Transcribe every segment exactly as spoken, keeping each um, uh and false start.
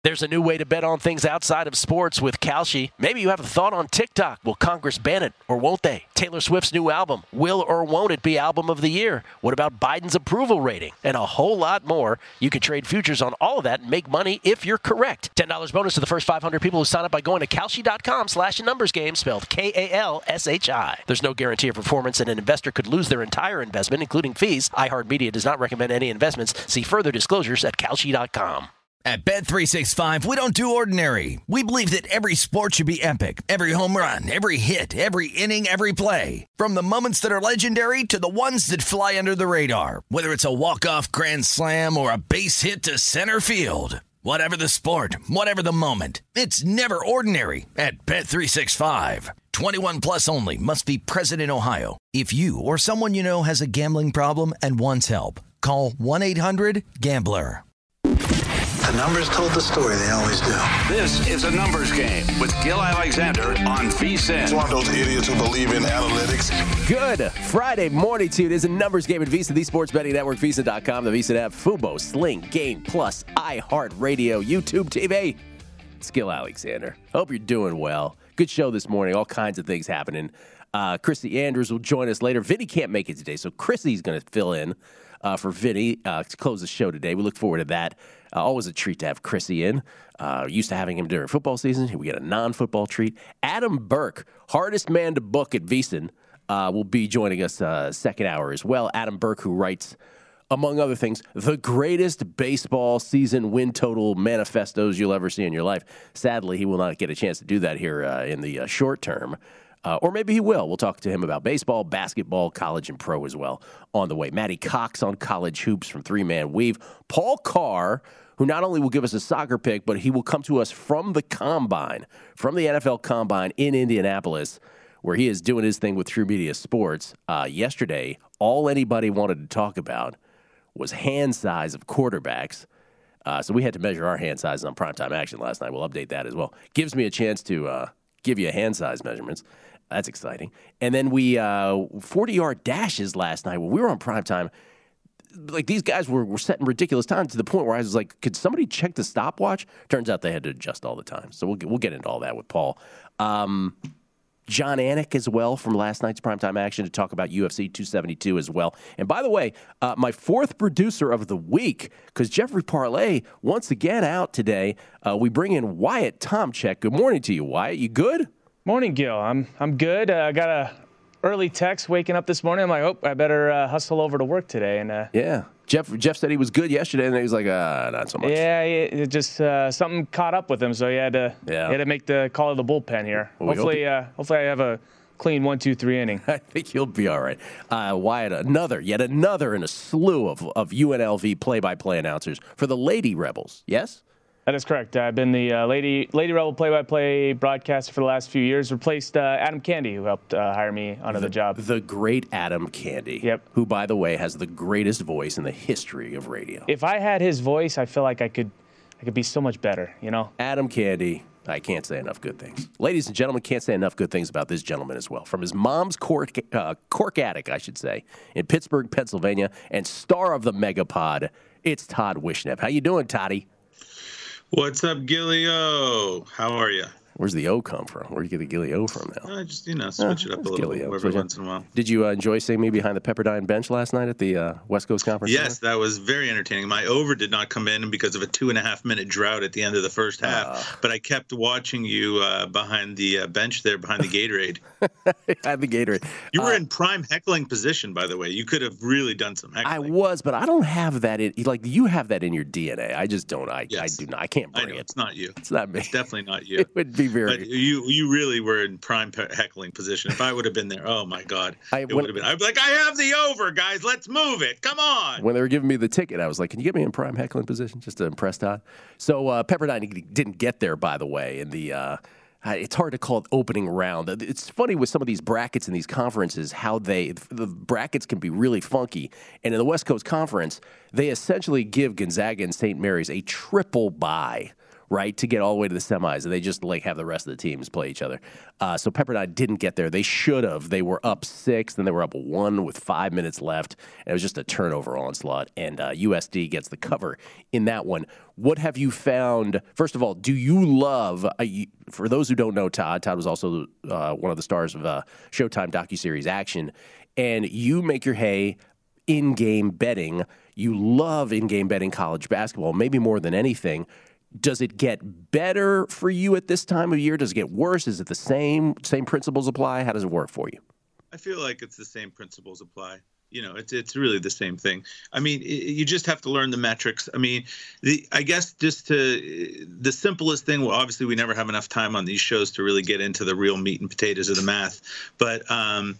There's a new way to bet on things outside of sports with Kalshi. Maybe you have a thought on TikTok. Will Congress ban it or won't they? Taylor Swift's new album. Will or won't it be album of the year? What about Biden's approval rating? And a whole lot more. You can trade futures on all of that and make money if you're correct. ten dollars bonus to the first five hundred people who sign up by going to Kalshi.com slash numbers game, spelled K A L S H I. There's no guarantee of performance, and an investor could lose their entire investment, including fees. iHeartMedia does not recommend any investments. See further disclosures at Kalshi dot com. At Bet three sixty-five, we don't do ordinary. We believe that every sport should be epic. Every home run, every hit, every inning, every play. From the moments that are legendary to the ones that fly under the radar. Whether it's a walk-off grand slam or a base hit to center field. Whatever the sport, whatever the moment. It's never ordinary at Bet three sixty-five. twenty-one plus only. Must be present in Ohio. If you or someone you know has a gambling problem and wants help, call one eight hundred gambler. The numbers told the story. They always do. This is a numbers game with Gil Alexander on V S I N. It's one of those idiots who believe in analytics. Good Friday morning to you. It is a numbers game at V S I N, the Sports Betting Network, V S I N dot com, the V S I N app, Fubo, Sling, Game Plus, iHeartRadio, YouTube T V. It's Gil Alexander. Hope you're doing well. Good show this morning. All kinds of things happening. Uh, Chrissy Andrews will join us later. Vinny can't make it today, so Chrissy's going to fill in uh, for Vinny uh, to close the show today. We look forward to that. Uh, always a treat to have Chrissy in. Uh, used to having him during football season. We get a non-football treat. Adam Burke, hardest man to book at V S I N, uh, will be joining us uh, second hour as well. Adam Burke, who writes, among other things, the greatest baseball season win total manifestos you'll ever see in your life. Sadly, he will not get a chance to do that here uh, in the uh, short term. Uh, or maybe he will. We'll talk to him about baseball, basketball, college, and pro as well on the way. Matty Cox on college hoops from Three Man Weave. Paul Carr, who not only will give us a soccer pick, but he will come to us from the Combine, from the N F L Combine in Indianapolis, where he is doing his thing with True Media Sports. Uh, yesterday, all anybody wanted to talk about was hand size of quarterbacks. Uh, so we had to measure our hand size on Primetime Action last night. We'll update that as well. Gives me a chance to uh, give you hand size measurements. That's exciting. And then we uh, forty-yard dashes last night when we were on Primetime. Like, these guys were, were setting ridiculous times to the point where I was like, could somebody check the stopwatch? Turns out they had to adjust all the time. So we'll get, we'll get into all that with Paul. Um, John Anik as well from last night's Primetime Action to talk about U F C two seventy-two as well. And by the way, uh, my fourth producer of the week, because Jeffrey Parlay once again out today, uh, we bring in Wyatt Tomchek. Good morning to you, Wyatt. You good? Morning, Gil. I'm I'm good. I uh, got a early text waking up this morning. I'm like, oh, I better uh, hustle over to work today. And uh, yeah, Jeff Jeff said he was good yesterday, and then he was like, uh, not so much. Yeah, it just uh, something caught up with him, so he had to yeah. he had to make the call of the bullpen here. Well, hopefully, we uh, hopefully I have a clean one, two, three inning. I think you'll be all right. Uh, Wyatt, another, yet another in a slew of of U N L V play-by-play announcers for the Lady Rebels. Yes. That is correct. I've been the uh, Lady Lady Rebel play-by-play broadcaster for the last few years. Replaced uh, Adam Candy, who helped uh, hire me onto the, the job. The great Adam Candy. Yep. Who, by the way, has the greatest voice in the history of radio. If I had his voice, I feel like I could, I could be so much better. You know. Adam Candy. I can't say enough good things. Ladies and gentlemen, can't say enough good things about this gentleman as well. From his mom's cork, uh, cork attic, I should say, in Pittsburgh, Pennsylvania, and star of the Megapod, it's Todd Wishnev. How you doing, Toddy? What's up, Gilly-O? How are you? Where's the O come from? Where do you get the Gilly-O from now? I just, you know, switch uh, it up a little bit every once in a while. Did you uh, enjoy seeing me behind the Pepperdine bench last night at the uh, West Coast Conference? Yes, Center? That was very entertaining. My over did not come in because of a two and a half minute drought at the end of the first half, uh, but I kept watching you uh, behind the uh, bench there, behind the Gatorade. Behind the Gatorade. You were uh, in prime heckling position, by the way. You could have really done some heckling. I was, but I don't have that in, like, you have that in your D N A. I just don't. I, yes. I do not. I can't bring I know, it. It's not you. It's not me. It's definitely not you. It would be very. But you you really were in prime heckling position. If I would have been there, oh my God, I, it when, would have been. I'd be like, I have the over, guys. Let's move it. Come on. When they were giving me the ticket, I was like, can you get me in prime heckling position just to impress Todd? So uh, Pepperdine didn't get there, by the way, in the. Uh, It's hard to call it opening round. It's funny with some of these brackets in these conferences how they the brackets can be really funky. And in the West Coast Conference, they essentially give Gonzaga and Saint Mary's a triple bye right, to get all the way to the semis, and they just like have the rest of the teams play each other. Uh, so Pepperdine didn't get there. They should have. They were up six, then they were up one with five minutes left, and it was just a turnover onslaught, and uh, U S D gets the cover in that one. What have you found? First of all, do you love, uh, you, for those who don't know Todd, Todd was also uh, one of the stars of uh, Showtime docuseries Action, and you make your hay in-game betting. You love in-game betting college basketball, maybe more than anything. Does it get better for you at this time of year? Does it get worse? Is it the same? Same principles apply? How does it work for you? I feel like it's the same principles apply. You know, it's it's really the same thing. I mean, it, you just have to learn the metrics. I mean, the I guess just to the simplest thing. Well, obviously, we never have enough time on these shows to really get into the real meat and potatoes of the math. But um,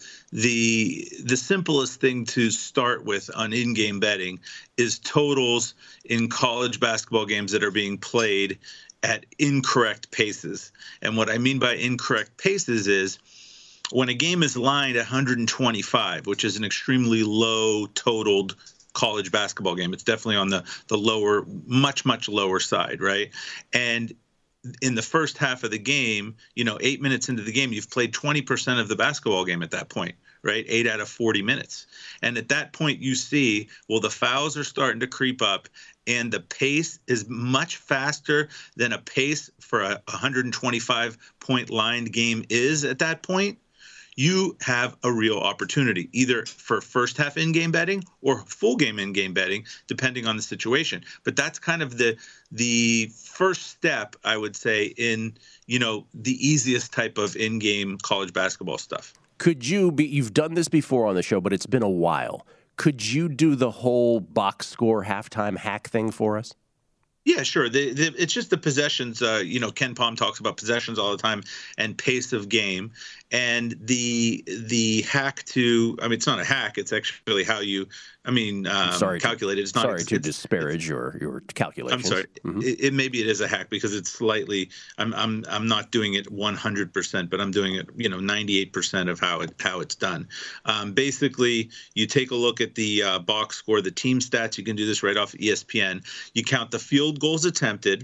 the the simplest thing to start with on in-game betting is totals in college basketball games that are being played at incorrect paces. And what I mean by incorrect paces is, when a game is lined at one hundred twenty-five, which is an extremely low totaled college basketball game, it's definitely on the, the lower, much, much lower side, right? And in the first half of the game, you know, eight minutes into the game, you've played twenty percent of the basketball game at that point, right? Eight out of forty minutes. And at that point, you see, well, the fouls are starting to creep up, and the pace is much faster than a pace for a one hundred twenty-five point lined game is at that point. You have a real opportunity, either for first half in-game betting or full game in-game betting, depending on the situation. But that's kind of the the first step, I would say, in, you know, the easiest type of in-game college basketball stuff. Could you be, you've done this before on the show, but it's been a while. Could you do the whole box score halftime hack thing for us? Yeah, sure. The, the, it's just the possessions. Uh, you know, Ken Palm talks about possessions all the time and pace of game. And the the hack to, I mean, it's not a hack. It's actually how you, I mean, um, sorry calculate it. It's not. Sorry it's, to it's, disparage it's, your your calculations. I'm sorry. Mm-hmm. It, it maybe it is a hack because it's slightly. I'm I'm I'm not doing it one hundred percent, but I'm doing it, you know, ninety-eight percent of how it how it's done. Um, basically, you take a look at the uh, box score, the team stats. You can do this right off E S P N. You count the field goals attempted.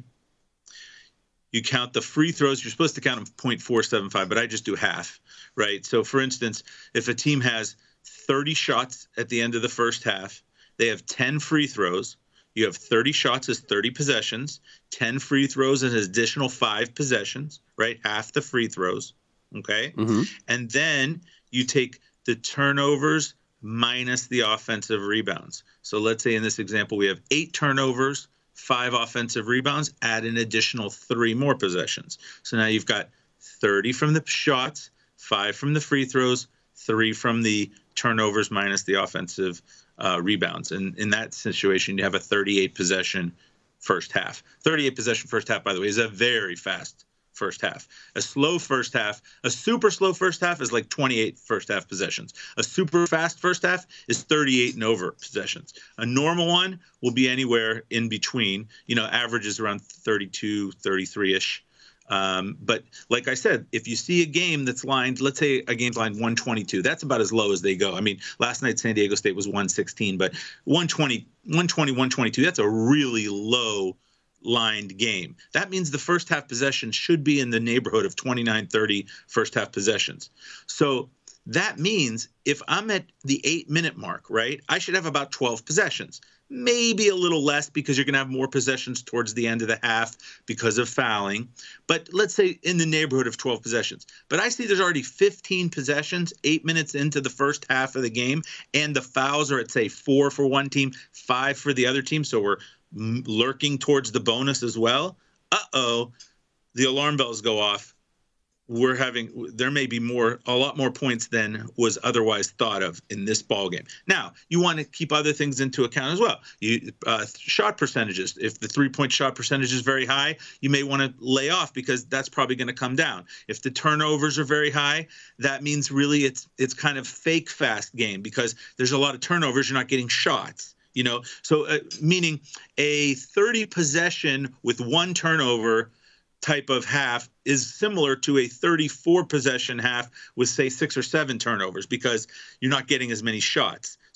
You count the free throws. You're supposed to count them zero point four seven five, but I just do half, right? So, for instance, if a team has thirty shots at the end of the first half, they have ten free throws. You have thirty shots as thirty possessions, ten free throws as an additional five possessions, right? Half the free throws, okay? Mm-hmm. And then you take the turnovers minus the offensive rebounds. So let's say in this example, we have eight turnovers, five offensive rebounds, add an additional three more possessions. So now you've got thirty from the shots, five from the free throws, three from the turnovers minus the offensive uh, rebounds. And in that situation, you have a thirty-eight possession first half. thirty-eight possession first half, by the way, is a very fast first half. A slow first half, a super slow first half is like twenty-eight first half possessions. A super fast first half is thirty-eight and over possessions. A normal one will be anywhere in between, you know, averages around thirty-two, thirty-three-ish. Um, but like I said, if you see a game that's lined, let's say a game's lined one twenty-two, that's about as low as they go. I mean, last night San Diego State was one sixteen, but one twenty, one twenty, one twenty-two, that's a really low lined game. That means the first half possession should be in the neighborhood of twenty-nine, thirty first half possessions. So that means if I'm at the eight minute mark, right, I should have about twelve possessions. Maybe a little less because you're going to have more possessions towards the end of the half because of fouling. But let's say in the neighborhood of twelve possessions. But I see there's already fifteen possessions, eight minutes into the first half of the game, and the fouls are at, say, four for one team, five for the other team. So we're lurking towards the bonus as well. Uh-oh, the alarm bells go off. We're having, there may be more, a lot more points than was otherwise thought of in this ball game. Now, you want to keep other things into account as well. You uh, shot percentages. If the three-point shot percentage is very high, you may want to lay off because that's probably going to come down. If the turnovers are very high, that means really it's it's kind of fake fast game because there's a lot of turnovers. You're not getting shots. You know, so uh, meaning a thirty possession with one turnover type of half is similar to a thirty-four possession half with, say, six or seven turnovers because you're not getting as many shots.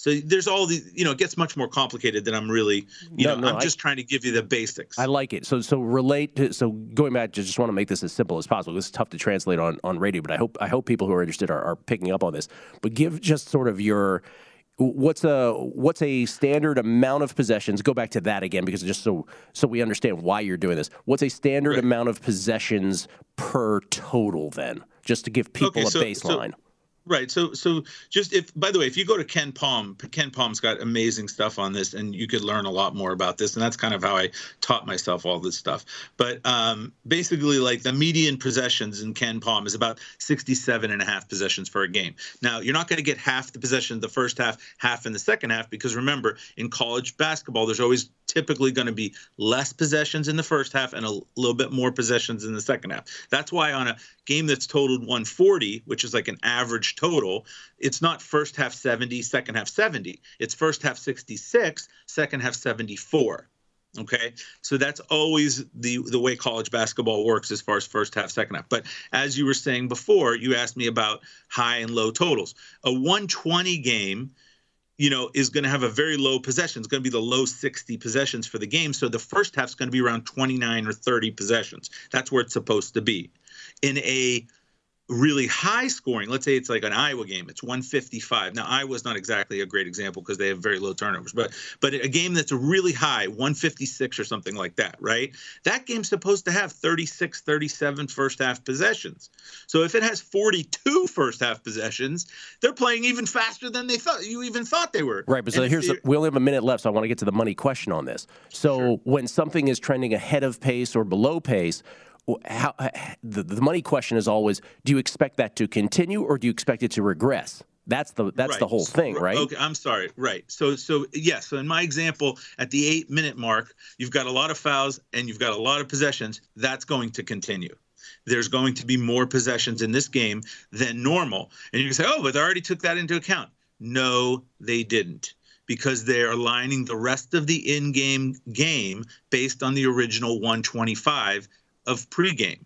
So there's all the, you know, it gets much more complicated than I'm really, you no, know, no, I'm I, just trying to give you the basics. I like it. So so relate to, so going back to just want to make this as simple as possible. This is tough to translate on, on radio, but I hope I hope people who are interested are, are picking up on this. But give just sort of your, what's a what's a standard amount of possessions? Go back to that again, because just so so we understand why you're doing this. What's a standard right. amount of possessions per total then? Just to give people okay, a so, baseline. So, Right. So, so just if, by the way, if you go to Ken Palm, Ken Palm's got amazing stuff on this, and you could learn a lot more about this. And that's kind of how I taught myself all this stuff. But um, basically, like the median possessions in Ken Palm is about sixty-seven and a half possessions for a game. Now, you're not going to get half the possession the first half, half in the second half, because remember, in college basketball, there's always typically going to be less possessions in the first half and a little bit more possessions in the second half. That's why on a game that's totaled one forty, which is like an average total, it's not first half seventy, second half seventy. It's first half sixty-six, second half seventy-four. Okay, so that's always the the way college basketball works as far as first half, second half. But as you were saying before, you asked me about high and low totals. A one twenty game, you know, is going to have a very low possession. It's going to be the low sixty possessions for the game. So the first half is going to be around twenty-nine or thirty possessions. That's where it's supposed to be. In a really high scoring, let's say it's like an Iowa game, it's one fifty-five. Now, Iowa's not exactly a great example because they have very low turnovers, but but a game that's really high, one fifty-six or something like that, right? That game's supposed to have thirty-six, thirty-seven first half possessions. So if it has forty-two first half possessions, they're playing even faster than they thought you even thought they were. Right, but so here's, a, we only have a minute left, so I want to get to the money question on this. So sure. When something is trending ahead of pace or below pace, How, the, the money question is always, do you expect that to continue or do you expect it to regress? That's the that's right. the whole thing, right? Okay, I'm sorry. Right. So so yes. Yeah, so in my example, at the eight minute mark, you've got a lot of fouls and you've got a lot of possessions. That's going to continue. There's going to be more possessions in this game than normal. And you can say, oh, but they already took that into account. No, they didn't. Because they're aligning the rest of the in-game game based on the original one twenty-five of pregame.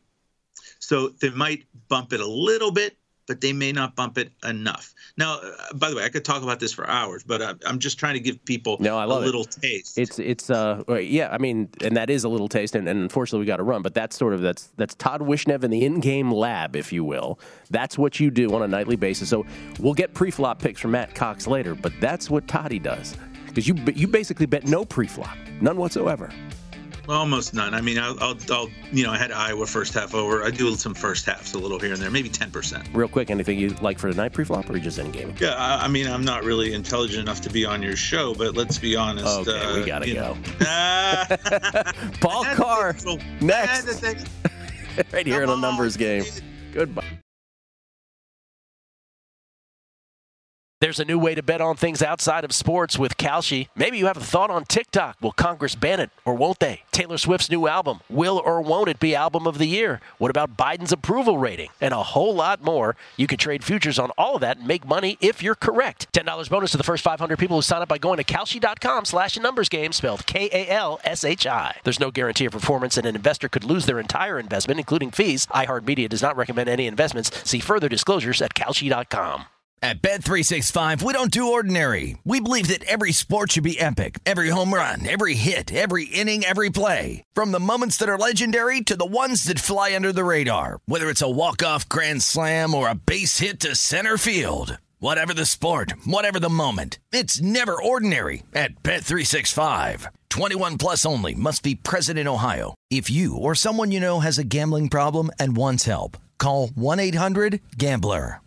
So they might bump it a little bit, but they may not bump it enough. Now, uh, by the way, I could talk about this for hours, but uh, I'm just trying to give people no, I love a little it. taste. It's it's uh yeah, I mean, and that is a little taste, and, and unfortunately we got to run. But that's sort of that's that's Todd Wishnev in the in-game lab, if you will. That's what you do on a nightly basis. So we'll get pre-flop picks from Matt Cox later, but that's what Toddy does, because you you basically bet no pre-flop, none whatsoever. Almost none. I mean, I'll, I'll, I'll, you know, I had Iowa first half over. I do some first halves a little here and there, maybe ten percent. Real quick, anything you like for tonight, pre-flop, or just in game? Yeah, I, I mean, I'm not really intelligent enough to be on your show, but let's be honest. Okay, uh, we gotta go. Uh, Paul Carr, next. Right here in the numbers game. Goodbye. There's a new way to bet on things outside of sports with Kalshi. Maybe you have a thought on TikTok. Will Congress ban it or won't they? Taylor Swift's new album. Will or won't it be album of the year? What about Biden's approval rating? And a whole lot more. You can trade futures on all of that and make money if you're correct. ten dollars bonus to the first five hundred people who sign up by going to Kalshi.com slash numbers game, spelled K A L S H I. There's no guarantee of performance, and an investor could lose their entire investment, including fees. iHeartMedia does not recommend any investments. See further disclosures at Kalshi dot com. At Bet three sixty-five, we don't do ordinary. We believe that every sport should be epic. Every home run, every hit, every inning, every play. From the moments that are legendary to the ones that fly under the radar. Whether it's a walk-off grand slam or a base hit to center field. Whatever the sport, whatever the moment. It's never ordinary at Bet three sixty-five. twenty-one plus only. Must be present in Ohio. If you or someone you know has a gambling problem and wants help, call one eight hundred gambler.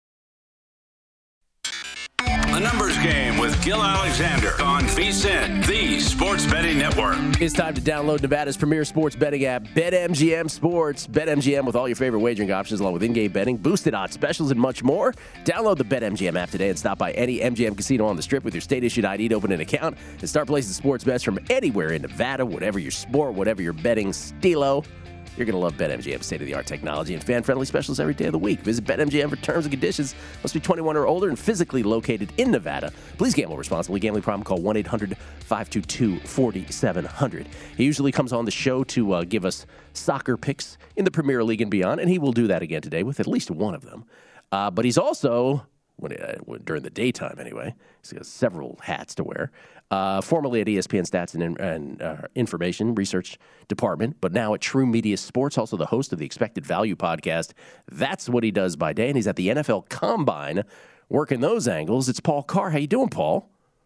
The Numbers Game with Gil Alexander on VSiN, the Sports Betting Network. It's time to download Nevada's premier sports betting app, BetMGM Sports. BetMGM with all your favorite wagering options, along with in-game betting, boosted odds specials, and much more. Download the BetMGM app today and stop by any M G M casino on the Strip with your state-issued I D to open an account and start placing sports bets from anywhere in Nevada, whatever your sport, whatever your betting stilo. You're going to love BetMGM's state-of-the-art technology and fan-friendly specials every day of the week. Visit BetMGM for terms and conditions. Must be twenty-one or older and physically located in Nevada. Please gamble responsibly. Gambling problem? Call one eight hundred five two two four seven zero zero. He usually comes on the show to uh, give us soccer picks in the Premier League and beyond, and he will do that again today with at least one of them. Uh, but he's also when, uh, during the daytime anyway. He's got several hats to wear. Uh, formerly at E S P N Stats and, and uh, Information Research Department, but now at True Media Sports, also the host of the Expected Value podcast. That's what he does by day, and he's at the N F L Combine working those angles. It's Paul Carr. How you doing, Paul?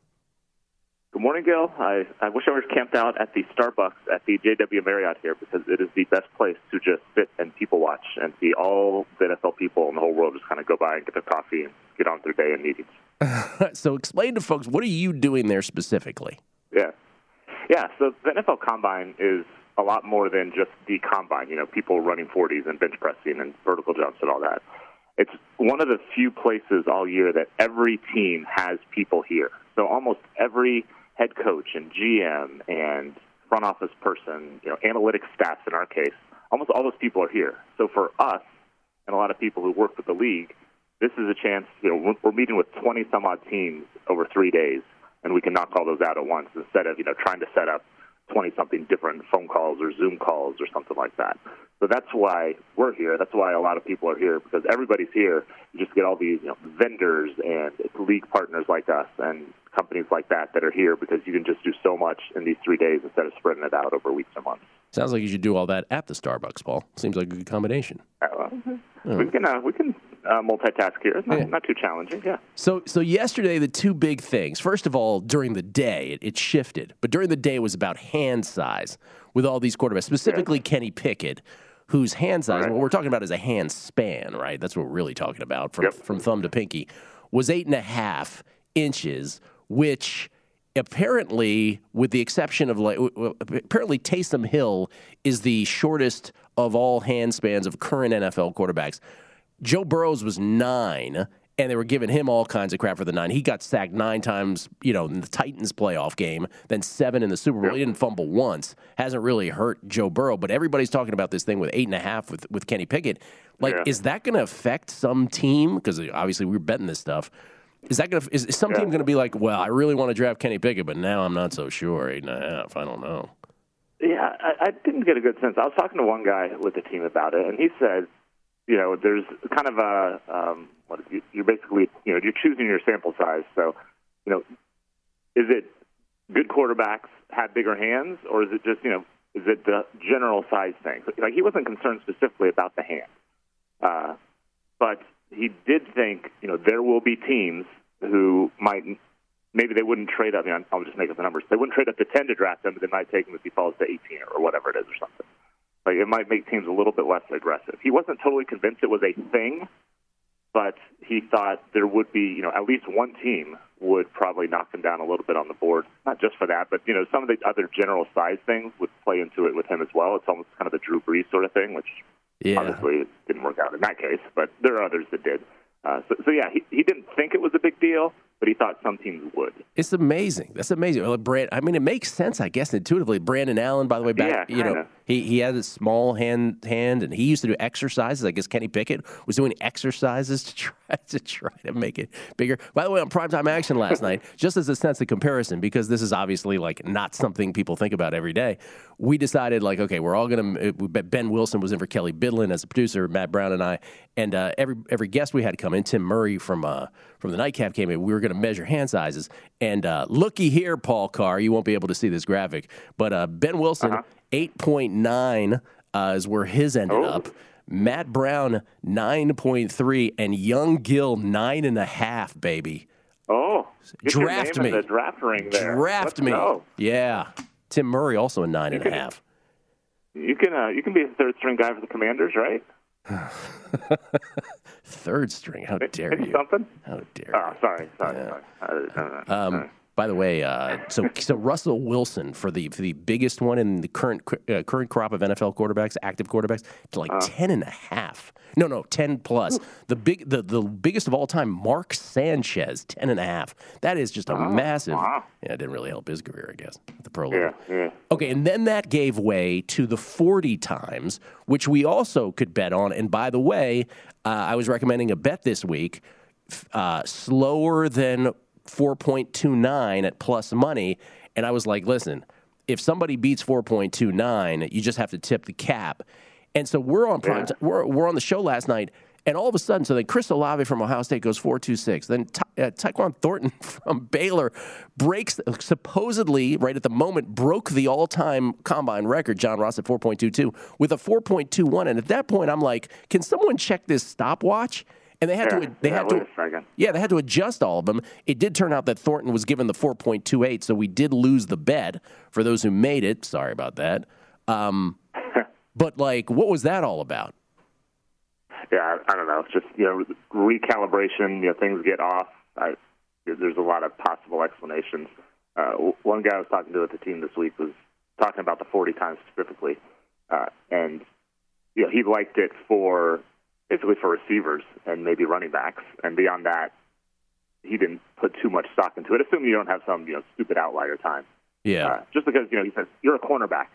Good morning, Gil. I, I wish I was camped out at the Starbucks at the J W Marriott here because it is the best place to just sit and people watch and see all the N F L people in the whole world just kind of go by and get their coffee and get on with their day in meetings. So explain to folks, what are you doing there specifically? Yeah. Yeah, so the N F L Combine is a lot more than just the combine, you know, people running forties and bench pressing and vertical jumps and all that. It's one of the few places all year that every team has people here. So almost every head coach and G M and front office person, you know, analytics staffs in our case, almost all those people are here. So for us and a lot of people who work with the league, this is a chance, you know, we're, we're meeting with twenty-some-odd teams over three days, and we can knock all those out at once instead of, you know, trying to set up twenty-something different phone calls or Zoom calls or something like that. So that's why we're here. That's why a lot of people are here, because everybody's here. You just get all these, you know, vendors and league partners like us and companies like that that are here because you can just do so much in these three days instead of spreading it out over weeks or months. Sounds like you should do all that at the Starbucks, Paul. Seems like a good combination. Uh, well, oh. We can uh, we can uh, multitask here. It's not, yeah. not too challenging, yeah. So so yesterday, the two big things. First of all, during the day, it, it shifted. But during the day, it was about hand size with all these quarterbacks, specifically yeah. Kenny Pickett, whose hand size, right. what we're talking about is a hand span, right? That's what we're really talking about, from, yep. from thumb to pinky, was eight and a half inches, which apparently, with the exception of, like, apparently Taysom Hill is the shortest of all hand spans of current N F L quarterbacks. Joe Burrow's was nine, and they were giving him all kinds of crap for the nine. He got sacked nine times, you know, in the Titans playoff game, then seven in the Super Bowl. He didn't fumble once. Hasn't really hurt Joe Burrow, but everybody's talking about this thing with eight and a half with, with Kenny Pickett. Like, yeah. is that going to affect some team? Because obviously we were betting this stuff. Is that going to? Is some yeah. team going to be like, well, I really want to draft Kenny Pickett, but now I'm not so sure. Eight and a half. I don't know. Yeah, I, I didn't get a good sense. I was talking to one guy with the team about it, and he said, you know, there's kind of a, um, what is, you're basically, you know, you're choosing your sample size. So, you know, is it good quarterbacks have bigger hands, or is it just, you know, is it the general size thing? Like, he wasn't concerned specifically about the hand, uh, but he did think, you know, there will be teams who might, maybe they wouldn't trade up. I mean, I'll just make up the numbers. They wouldn't trade up to ten to draft him, but they might take him if he falls to eighteen or whatever it is or something. Like, it might make teams a little bit less aggressive. He wasn't totally convinced it was a thing, but he thought there would be, you know, at least one team would probably knock him down a little bit on the board. Not just for that, but, you know, some of the other general size things would play into it with him as well. It's almost kind of the Drew Brees sort of thing, which yeah. obviously it didn't work out in that case, but there are others that did. Uh, so, so, yeah, he, he didn't think it was a big deal, but he thought some teams would. It's amazing. That's amazing. Well, Brand, I mean, it makes sense, I guess, intuitively. Brandon Allen, by the way, back, yeah, you know, he, he had a small hand, hand, and he used to do exercises. I guess Kenny Pickett was doing exercises to try to try to make it bigger. By the way, on Primetime Action last night, just as a sense of comparison, because this is obviously like not something people think about every day, we decided like, okay, we're all going to. Ben Wilson was in for Kelly Bidlin as a producer, Matt Brown and I, and uh, every every guest we had come in, Tim Murray from uh, from the Nightcap came in. We were going to measure hand sizes, and uh, looky here, Paul Carr, you won't be able to see this graphic, but uh, Ben Wilson. Uh-huh. eight point nine uh, is where his ended oh. up. Matt Brown, nine point three, and Young Gill, nine and a half, baby. Oh, get draft your name me. In the draft ring there. Draft Let's me. Go. Yeah. Tim Murray also a nine you and can, a half. You can uh, you can be a third string guy for the Commanders, right? Third string? How dare Maybe you? Something? How dare oh, you? Sorry, sorry, yeah. sorry. Uh, uh, um, sorry. By the way, uh, so so Russell Wilson for the for the biggest one in the current uh, current crop of N F L quarterbacks, active quarterbacks, to like uh, ten and a half. No, no, ten plus. The big the, the biggest of all time, Mark Sanchez, ten and a half. That is just a uh, massive. Wow. Yeah, it didn't really help his career, I guess, at the pro level. Yeah, yeah. Okay, and then that gave way to the forty times, which we also could bet on. And by the way, uh, I was recommending a bet this week, uh, slower than four point two nine at plus money, and I was like, listen, if somebody beats four point two nine, you just have to tip the cap. And so we're on prime. Yeah. We're we're on the show last night, And all of a sudden, so then Chris Olave from Ohio State goes four two six. Then Ta- uh, Tyquan Thornton from Baylor breaks, supposedly, right at the moment, broke the all-time combine record, John Ross at four point two two, with a four point two one. And at that point, I'm like, can someone check this stopwatch? And they had yeah, to, they yeah, had to, yeah, they had to adjust all of them. It did turn out that Thornton was given the four point two eight, so we did lose the bet for those who made it. Sorry about that. Um, but like, what was that all about? Yeah, I don't know. It's just, you know, recalibration, you know, things get off. I, there's a lot of possible explanations. Uh, one guy I was talking to at the team this week was talking about the forty times specifically. Uh, and, you know, he liked it for basically for receivers and maybe running backs. And beyond that, he didn't put too much stock into it. Assume you don't have some, you know, stupid outlier time. Yeah. Uh, just because, you know, he says, you're a cornerback.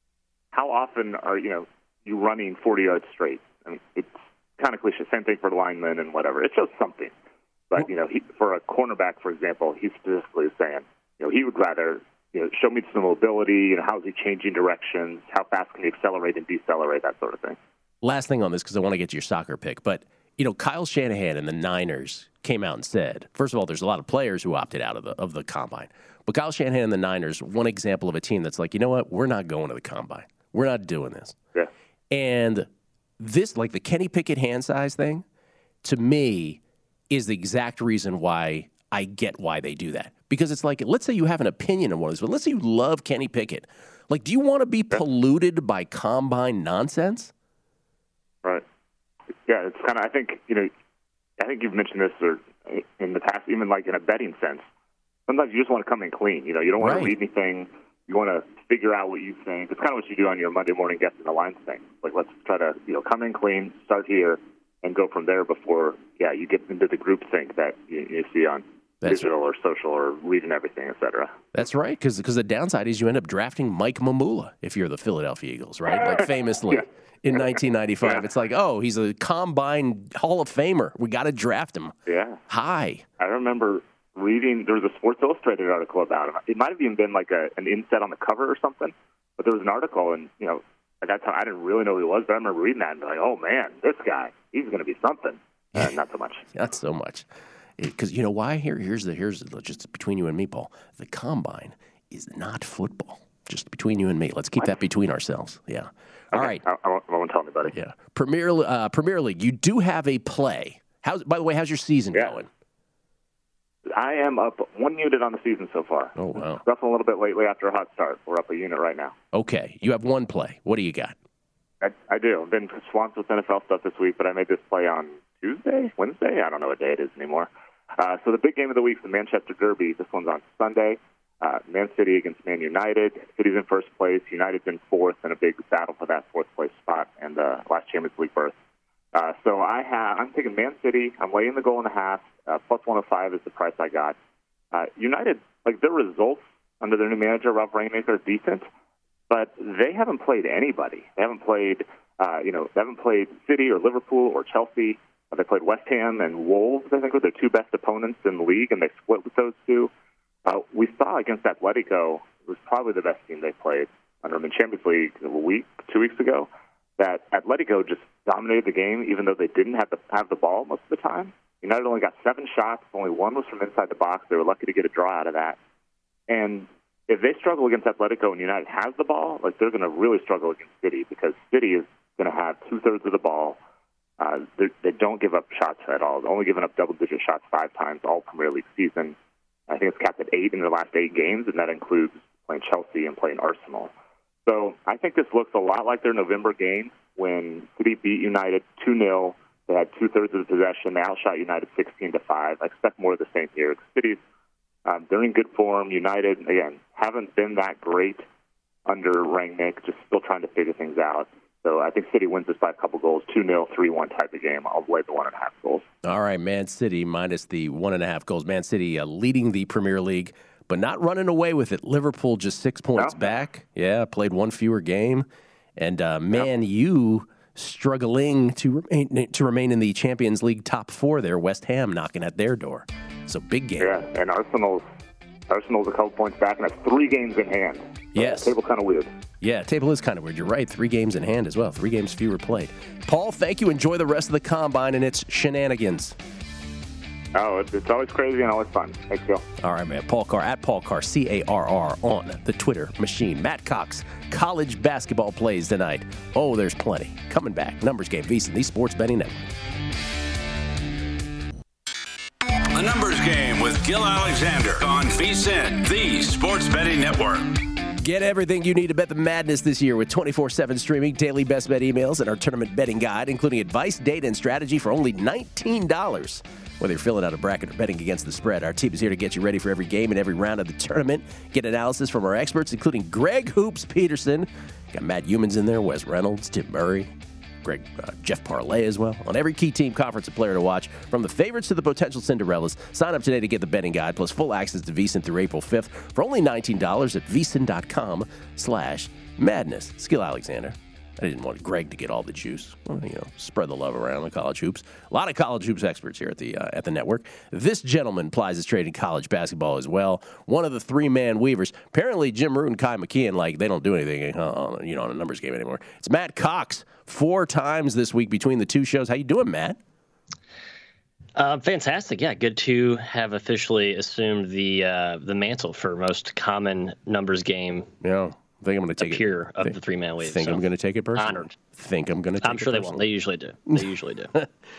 How often are, you know, you running forty yards straight? I mean, it's kind of cliche. Same thing for linemen and whatever. It shows something. But, you know, he, for a cornerback, for example, he specifically is saying, you know, he would rather, you know, show me some mobility, you know, how's he changing directions, how fast can he accelerate and decelerate, that sort of thing. Last thing on this, because I want to get to your soccer pick, but, you know, Kyle Shanahan and the Niners came out and said, first of all, there's a lot of players who opted out of the of the combine. But Kyle Shanahan and the Niners, one example of a team that's like, you know what, we're not going to the combine. We're not doing this. Yeah. And this, like the Kenny Pickett hand size thing, to me, is the exact reason why I get why they do that. Because it's like, let's say you have an opinion on one of these, but let's say you love Kenny Pickett. Like, do you want to be polluted by combine nonsense? Right. Yeah, it's kind of, I think, you know, I think you've mentioned this or in the past, even like in a betting sense. Sometimes you just want to come in clean. You know, you don't want right. to read anything. You want to figure out what you think. It's kind of what you do on your Monday morning guessing the lines thing. Like, let's try to, you know, come in clean, start here, and go from there before, yeah, you get into the group think that you, you see on That's digital right. or social or reading everything, et cetera. That's right, because the downside is you end up drafting Mike Mamula if you're the Philadelphia Eagles, right? Like famously. Yeah. In nineteen ninety-five, yeah. It's like, oh, he's a combine Hall of Famer. We got to draft him. Yeah. Hi. I remember reading, there was a Sports Illustrated article about him. It might have even been like a, an inset on the cover or something, but there was an article, and, you know, at that time, I didn't really know who he was, but I remember reading that and being like, oh, man, this guy, he's going to be something. Uh, not so much. Not so much. Because you know why? Here, here's the here's the, just between you and me, Paul. The combine is not football. Just between you and me. Let's keep what? that between ourselves. Yeah. All okay. right. I, I, won't, I won't tell anybody. Yeah. Premier uh, Premier League. You do have a play. How's by the way? How's your season yeah. going? I am up one unit on the season so far. Oh wow. Roughing a little bit lately after a hot start. We're up a unit right now. Okay. You have one play. What do you got? I, I do. I've been swamped with N F L stuff this week, but I made this play on Tuesday, Wednesday. I don't know what day it is anymore. Uh, so the big game of the week is the Manchester Derby. This one's on Sunday. Uh, Man City against Man United. City's in first place. United's in fourth, and a big battle for that fourth place spot and the last Champions League berth. Uh, so I have, I'm taking Man City. I'm laying the goal and a half. Uh, plus one oh five is the price I got. Uh, United, like their results under their new manager, Ralph Rangnick, are decent, but they haven't played anybody. They haven't played, uh, you know, they haven't played City or Liverpool or Chelsea. Uh, they played West Ham and Wolves, I think, were their two best opponents in the league, and they split with those two. Uh, we saw against Atletico, it was probably the best team they played under them in Champions League a week, two weeks ago, that Atletico just dominated the game, even though they didn't have the, have the ball most of the time. United only got seven shots. Only one was from inside the box. They were lucky to get a draw out of that. And if they struggle against Atletico and United has the ball, like they're going to really struggle against City because City is going to have two-thirds of the ball. Uh, they don't give up shots at all. They're only giving up double-digit shots five times all Premier League season. I think it's capped at eight in their last eight games, and that includes playing Chelsea and playing Arsenal. So I think this looks a lot like their November game when City beat United two nil. They had two-thirds of the possession. They outshot United sixteen to five. I expect more of the same here. City's, um, they're in good form. United, again, haven't been that great under Rangnick, just still trying to figure things out. So I think City wins this by a couple goals, two nil, three one type of game. I'll lay the one and a half goals. All right, Man City minus the one and a half goals. Man City uh, leading the Premier League, but not running away with it. Liverpool just six points no. back. Yeah, played one fewer game. And uh, Man no. U struggling to remain, to remain in the Champions League top four there. West Ham knocking at their door. So big game. Yeah, and Arsenal's, Arsenal's a couple points back and has three games in hand. So yes. The table kind of weird. Yeah, table is kind of weird. You're right. Three games in hand as well. Three games fewer played. Paul, thank you. Enjoy the rest of the combine and its shenanigans. Oh, it's, it's always crazy and always fun. Thanks, Bill. All right, man. Paul Carr, at Paul Carr, C A R R, on the Twitter machine. Matt Cox, college basketball plays tonight. Oh, there's plenty. Coming back. Numbers Game, VSiN, the Sports Betting Network. The Numbers Game with Gil Alexander on VSiN, the Sports Betting Network. Get everything you need to bet the madness this year with twenty-four seven streaming, daily best bet emails, and our tournament betting guide, including advice, data, and strategy for only nineteen dollars. Whether you're filling out a bracket or betting against the spread, our team is here to get you ready for every game and every round of the tournament. Get analysis from our experts, including Greg Hoops Peterson. Got Matt Humans in there, Wes Reynolds, Tim Murray, Greg, uh, Jeff Parlay as well. On every key team, conference, and player to watch, from the favorites to the potential Cinderellas. Sign up today to get the betting guide, plus full access to VSiN through April fifth for only nineteen dollars at VSiN.com slash madness. Skill Alexander. I didn't want Greg to get all the juice. Well, you know, spread the love around the college hoops. A lot of college hoops experts here at the uh, at the network. This gentleman plies his trade in college basketball as well. One of the three-man weavers. Apparently, Jim Root and Kai McKeon, like, they don't do anything uh, you know, on a numbers game anymore. It's Matt Cox, four times this week between the two shows. How you doing, Matt? Uh, fantastic. Yeah, good to have officially assumed the uh, the mantle for most common numbers game. Yeah. I think I'm going to take it. Peer of the three-man wave. Think so. I'm going to take it personally. Honored. Think I'm going to take it I'm sure personally. they won't. They usually do. They usually do.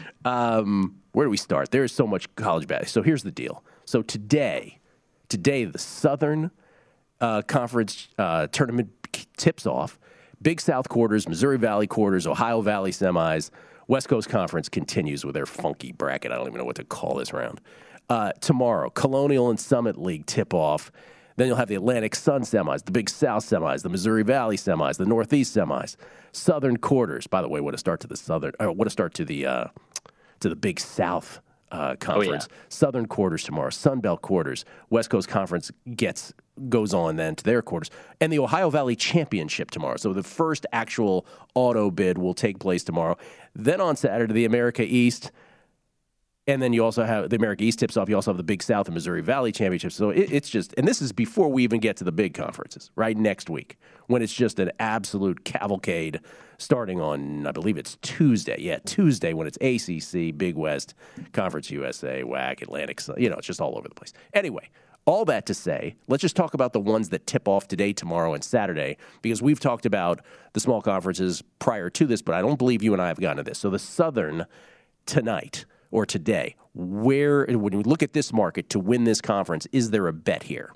um, where do we start? There is so much college basketball. So here's the deal. So today, today the Southern uh, Conference uh, tournament tips off. Big South quarters, Missouri Valley quarters, Ohio Valley semis. West Coast Conference continues with their funky bracket. I don't even know what to call this round. Uh, tomorrow, Colonial and Summit League tip off. Then you'll have the Atlantic Sun semis, the Big South semis, the Missouri Valley semis, the Northeast semis, Southern quarters. By the way, what a start to the Southern, or what a start to the uh, to the Big South uh, conference. Oh, yeah. Southern quarters tomorrow, Sun Belt quarters. West Coast Conference gets goes on then to their quarters, and the Ohio Valley Championship tomorrow. So the first actual auto bid will take place tomorrow. Then on Saturday, the America East. And then you also have the America East tips off. You also have the Big South and Missouri Valley Championships. So it, it's just, and this is before we even get to the big conferences, right? Next week, when it's just an absolute cavalcade starting on, I believe it's Tuesday. Yeah, Tuesday when it's A C C, Big West, Conference U S A, W A C, Atlantic, you know, it's just all over the place. Anyway, all that to say, let's just talk about the ones that tip off today, tomorrow, and Saturday, because we've talked about the small conferences prior to this, but I don't believe you and I have gotten to this. So the Southern tonight. Or today, where, when you look at this market to win this conference, is there a bet here?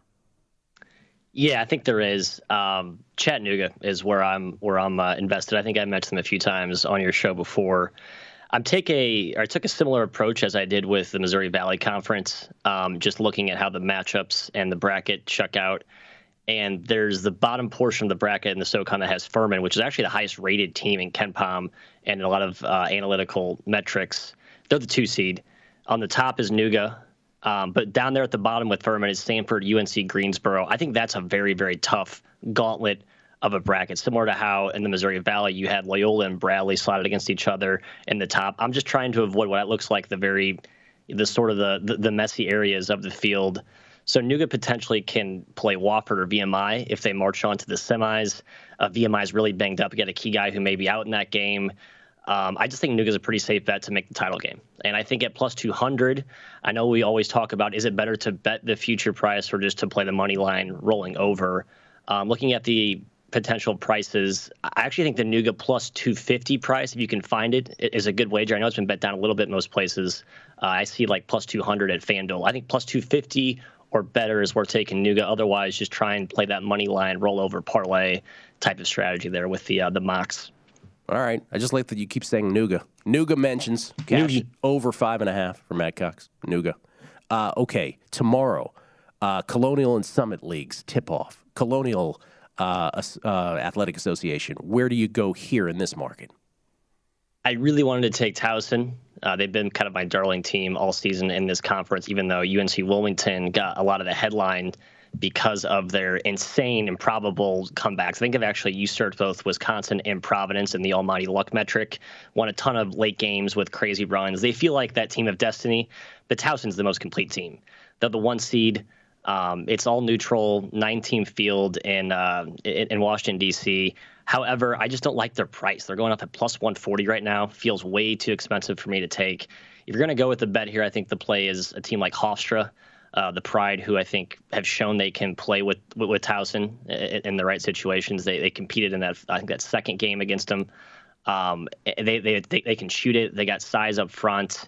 Yeah, I think there is. Um, Chattanooga is where I'm where I'm uh, invested. I think I mentioned them a few times on your show before. I'm take a or I took a similar approach as I did with the Missouri Valley Conference, um, just looking at how the matchups and the bracket shook out. And there's the bottom portion of the bracket in the SoCon that has Furman, which is actually the highest rated team in KenPom and in a lot of uh, analytical metrics. They're the two seed. On the top is Nuga. Um, but down there at the bottom with Furman is Stanford, U N C Greensboro. I think that's a very, very tough gauntlet of a bracket, similar to how in the Missouri Valley you had Loyola and Bradley slotted against each other in the top. I'm just trying to avoid what that looks like the very, the sort of the, the, the messy areas of the field. So Nuga potentially can play Wofford or V M I if they march on to the semis. Uh, V M I is really banged up. You got a key guy who may be out in that game. Um, I just think Nuga is a pretty safe bet to make the title game. And I think at plus two hundred, I know we always talk about, is it better to bet the future price or just to play the money line rolling over? Um, looking at the potential prices, I actually think the Nuga plus two fifty price, if you can find it, is a good wager. I know it's been bet down a little bit in most places. Uh, I see like plus two hundred at FanDuel. I think plus two fifty or better is worth taking Nuga. Otherwise, just try and play that money line rollover parlay type of strategy there with the uh, the mocks. All right. I just like that you keep saying Nuga. Nuga mentions cash Nuga. Over five and a half for Matt Cox. Nuga. Uh, okay. Tomorrow, uh, Colonial and Summit Leagues tip off. Colonial uh, uh, Athletic Association. Where do you go here in this market? I really wanted to take Towson. Uh, they've been kind of my darling team all season in this conference, even though U N C Wilmington got a lot of the headline because of their insane, improbable comebacks. I think I've actually usurped both Wisconsin and Providence in the almighty luck metric. Won a ton of late games with crazy runs. They feel like that team of destiny, but Towson's the most complete team. They're the one seed. Um, it's all neutral, nine-team field in, uh, in in Washington, D C However, I just don't like their price. They're going up at plus one forty right now. Feels way too expensive for me to take. If you're going to go with the bet here, I think the play is a team like Hofstra, uh, the Pride, who I think have shown they can play with with, with Towson in, in the right situations. They they competed in that I think that second game against them. Um, they, they they they can shoot it. They got size up front.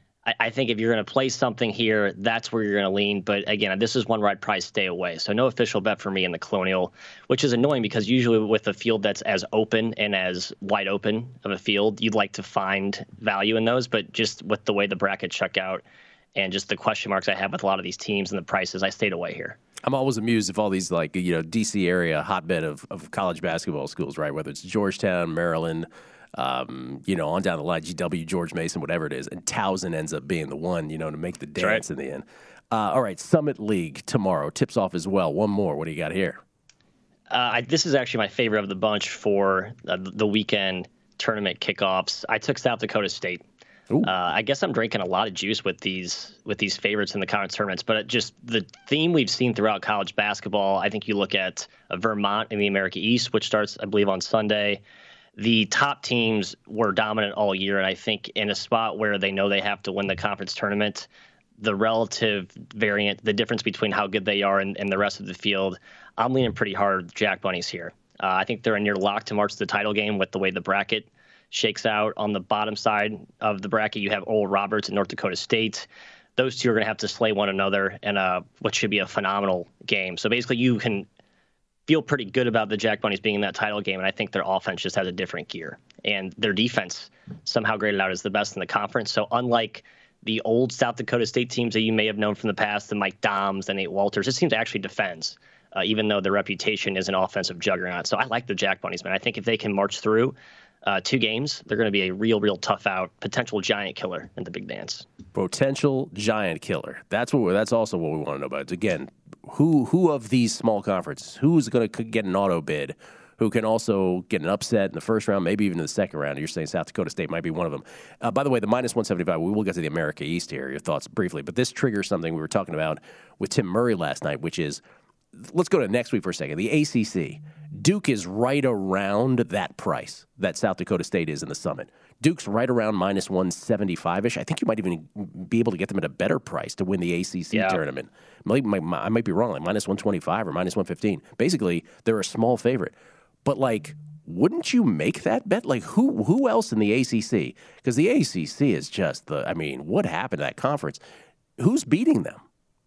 I think if you're going to play something here, that's where you're going to lean. But again, this is one where I'd probably stay away. So no official bet for me in the Colonial, which is annoying because usually with a field that's as open and as wide open of a field, you'd like to find value in those. But just with the way the brackets check out and just the question marks I have with a lot of these teams and the prices, I stayed away here. I'm always amused if all these, like, you know, D C area hotbed of, of college basketball schools, right? Whether it's Georgetown, Maryland, Um, you know, on down the line, G W, George Mason, whatever it is, and Towson ends up being the one, you know, to make the dance right in the end. Uh, all right, Summit League tomorrow tips off as well. One more. What do you got here? Uh, I, this is actually my favorite of the bunch for uh, the weekend tournament kickoffs. I took South Dakota State. Uh, I guess I'm drinking a lot of juice with these with these favorites in the conference tournaments, but it just the theme we've seen throughout college basketball. I think you look at uh, Vermont in the America East, which starts, I believe, on Sunday. The top teams were dominant all year, and I think in a spot where they know they have to win the conference tournament, the relative variant, the difference between how good they are and, and the rest of the field, I'm leaning pretty hard Jack Bunnies here. Uh, I think they're a near lock to march to the title game with the way the bracket shakes out. On the bottom side of the bracket, you have Oral Roberts and North Dakota State. Those two are going to have to slay one another in a, what should be a phenomenal game. So basically you can feel pretty good about the Jack Bunnies being in that title game, and I think their offense just has a different gear. And their defense somehow graded out as the best in the conference. So unlike the old South Dakota State teams that you may have known from the past, the Mike Doms, the Nate Walters, this team actually defends, uh, even though their reputation is an offensive juggernaut. So I like the Jack Bunnies, man. I think if they can march through uh, two games, they're going to be a real, real tough out, potential giant killer in the big dance. Potential giant killer. That's what. That's also what we want to know about. Again, who who of these small conferences, who's going to get an auto bid, who can also get an upset in the first round, maybe even in the second round? You're saying South Dakota State might be one of them. Uh, by the way, the minus one seventy-five, we will get to the America East here, your thoughts briefly, but this triggers something we were talking about with Tim Murray last night, which is, let's go to next week for a second. The A C C. Duke is right around that price that South Dakota State is in the Summit. Duke's right around minus one seventy-five-ish. I think you might even be able to get them at a better price to win the A C C yeah. tournament. I might, I might be wrong, like minus one twenty-five or minus one fifteen. Basically, they're a small favorite. But, like, wouldn't you make that bet? Like, who who else in the A C C? Because the A C C is just the, I mean, what happened to that conference? Who's beating them?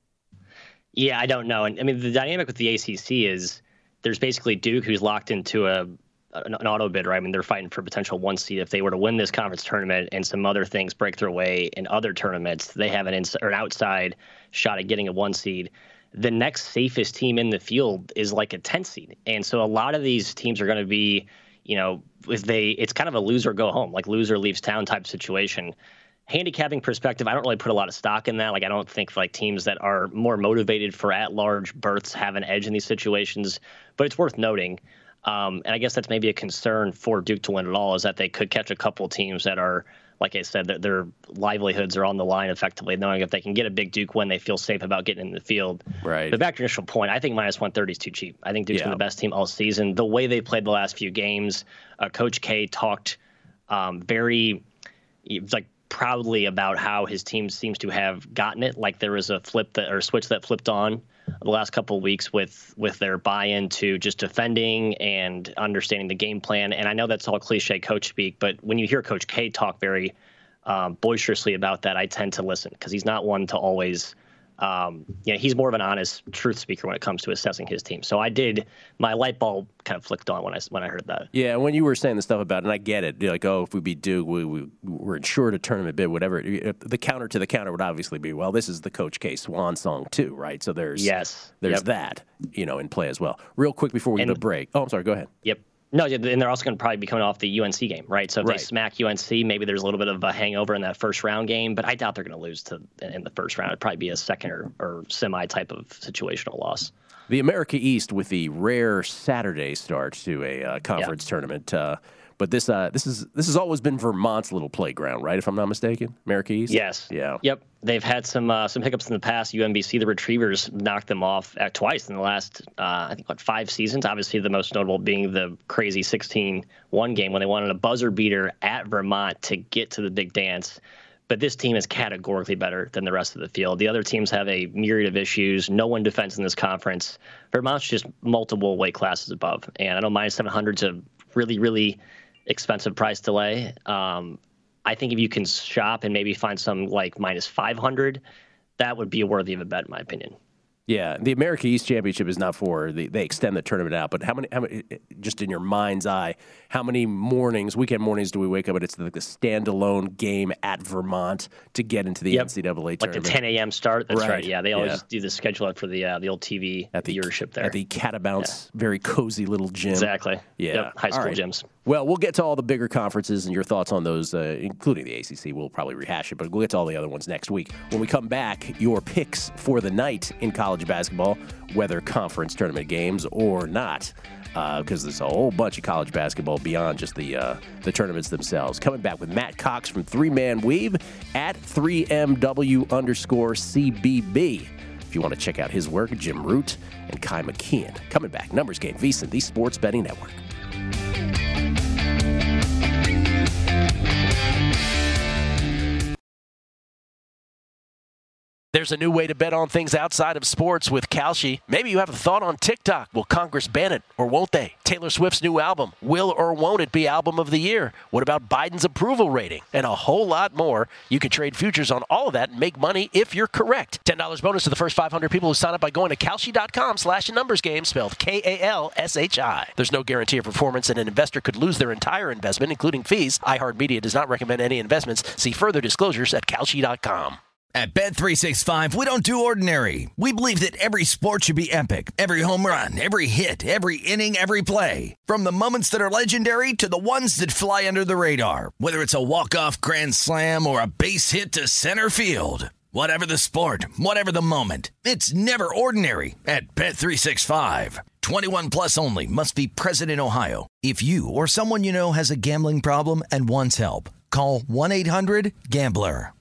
Yeah, I don't know. And I mean, the dynamic with the A C C is there's basically Duke, who's locked into a an, an auto bid, right? I mean, they're fighting for potential one seed. If they were to win this conference tournament and some other things break their way in other tournaments, they have an ins- or an outside shot at getting a one seed. The next safest team in the field is like a ten seed. And so a lot of these teams are going to be, you know, if they, it's kind of a loser go home, like loser leaves town type situation. Handicapping perspective, I don't really put a lot of stock in that. Like, I don't think like teams that are more motivated for at-large berths have an edge in these situations. But it's worth noting, um, and I guess that's maybe a concern for Duke to win it all, is that they could catch a couple teams that are, like I said, their, their livelihoods are on the line effectively, knowing if they can get a big Duke win, they feel safe about getting in the field. Right. But back to your initial point, I think minus one thirty is too cheap. I think Duke's yeah. been the best team all season. The way they played the last few games, uh, Coach K talked um, very, like, proudly about how his team seems to have gotten it. Like there was a flip that or a switch that flipped on the last couple of weeks with with their buy-in to just defending and understanding the game plan. And I know that's all cliche coach speak, but when you hear Coach K talk very um, boisterously about that, I tend to listen because he's not one to always. Um, you know, he's more of an honest truth speaker when it comes to assessing his team. So I did, my light bulb kind of flicked on when I when I heard that. Yeah, when you were saying the stuff about it, and I get it, you're like, oh, if we beat Duke, we, we, we're insured a tournament bid, whatever. The counter to the counter would obviously be, well, this is the Coach K swan song too, right? So there's yes, there's yep. that, you know, in play as well. Real quick before we and, go to break. Oh, I'm sorry, go ahead. Yep. No, and they're also going to probably be coming off the U N C game, right? So if right. they smack U N C, maybe there's a little bit of a hangover in that first round game, but I doubt they're going to lose to in the first round. It'd probably be a second or, or semi type of situational loss. The America East with the rare Saturday start to a uh, conference yeah. tournament. Uh, But this uh, this is this has always been Vermont's little playground, right? If I'm not mistaken, America East. Yes. Yeah. Yep. They've had some uh, some hiccups in the past. U M B C, the Retrievers, knocked them off at twice in the last, uh, I think, what, five seasons. Obviously, the most notable being the crazy sixteen one game when they wanted a buzzer beater at Vermont to get to the big dance. But this team is categorically better than the rest of the field. The other teams have a myriad of issues. No one defends in this conference. Vermont's just multiple weight classes above. And I know minus seven hundred is a really, really expensive price to lay. Um, I think if you can shop and maybe find some like minus five hundred, that would be worthy of a bet, in my opinion. Yeah, the America East Championship is not for the, they extend the tournament out, but how many, how many, just in your mind's eye, how many mornings, weekend mornings, do we wake up and it's like the standalone game at Vermont to get into the yep. N C double A like tournament? Like the ten a.m. start? That's right. right. Yeah, they always yeah. do the schedule for the uh, the old T V at the, viewership there. At the Catabounce, yeah. very cozy little gym. Exactly. Yeah. Yep. High school right. gyms. Well, we'll get to all the bigger conferences and your thoughts on those, uh, including the A C C. We'll probably rehash it, but we'll get to all the other ones next week. When we come back, your picks for the night in college basketball, whether conference tournament games or not, because uh, there's a whole bunch of college basketball beyond just the uh, the tournaments themselves. Coming back with Matt Cox from Three Man Weave at three M W underscore C B B. If you want to check out his work, Jim Root and Kai McKeon. Coming back, Numbers Game, VSiN, the Sports Betting Network. There's a new way to bet on things outside of sports with Kalshi. Maybe you have a thought on TikTok. Will Congress ban it or won't they? Taylor Swift's new album. Will or won't it be album of the year? What about Biden's approval rating? And a whole lot more. You can trade futures on all of that and make money if you're correct. ten dollars bonus to the first five hundred people who sign up by going to Kalshi.com slash numbers game, spelled K A L S H I. There's no guarantee of performance, and an investor could lose their entire investment, including fees. iHeartMedia does not recommend any investments. See further disclosures at Kalshi dot com. At Bet three sixty-five, we don't do ordinary. We believe that every sport should be epic. Every home run, every hit, every inning, every play. From the moments that are legendary to the ones that fly under the radar. Whether it's a walk-off grand slam or a base hit to center field. Whatever the sport, whatever the moment, it's never ordinary at Bet three sixty-five. twenty-one plus only. Must be present in Ohio. If you or someone you know has a gambling problem and wants help, call one eight hundred gambler.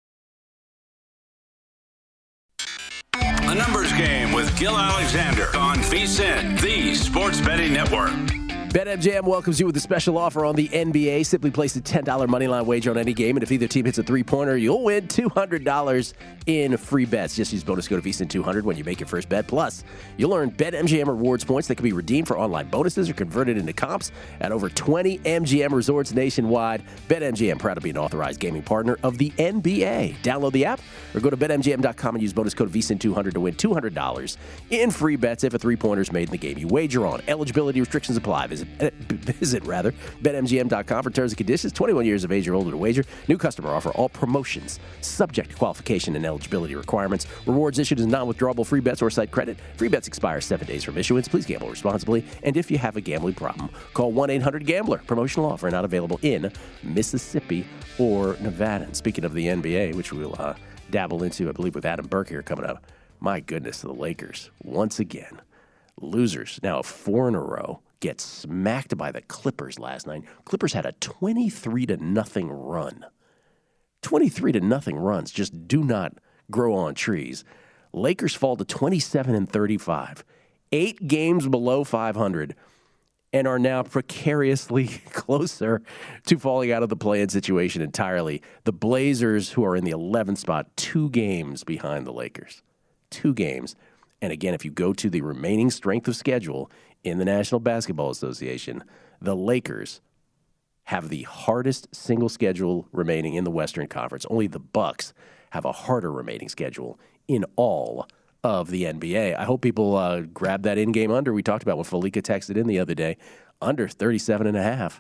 A Numbers Game with Gil Alexander on VSiN, the Sports Betting Network. BetMGM welcomes you with a special offer on the N B A. Simply place a ten dollars moneyline wager on any game, and if either team hits a three-pointer, you'll win two hundred dollars in free bets. Just use bonus code VSiN two hundred when you make your first bet. Plus, you'll earn BetMGM rewards points that can be redeemed for online bonuses or converted into comps at over twenty M G M resorts nationwide. BetMGM, proud to be an authorized gaming partner of the N B A. Download the app or go to Bet M G M dot com and use bonus code VSiN two hundred to win two hundred dollars in free bets if a three-pointer is made in the game you wager on. Eligibility restrictions apply. Visit Visit, rather, Bet M G M dot com for terms and conditions. twenty-one years of age or older to wager. New customer offer. All promotions subject to qualification and eligibility requirements. Rewards issued as non-withdrawable free bets or site credit. Free bets expire seven days from issuance. Please gamble responsibly. And if you have a gambling problem, call one eight hundred gambler. Promotional offer not available in Mississippi or Nevada. And speaking of the N B A, which we'll uh, dabble into, I believe, with Adam Burke here coming up. My goodness, the Lakers, once again, losers. Now four in a row. Get smacked by the Clippers last night. Clippers had a twenty-three to nothing run. twenty-three to nothing runs just do not grow on trees. Lakers fall to twenty-seven and thirty-five. Eight games below five hundred and are now precariously closer to falling out of the play-in situation entirely. The Blazers, who are in the eleventh spot, two games behind the Lakers. Two games. And again, if you go to the remaining strength of schedule in the National Basketball Association, the Lakers have the hardest single schedule remaining in the Western Conference. Only the Bucks have a harder remaining schedule in all of the N B A. I hope people uh, grab that in-game under we talked about when Falika texted in the other day. Under thirty-seven and a half.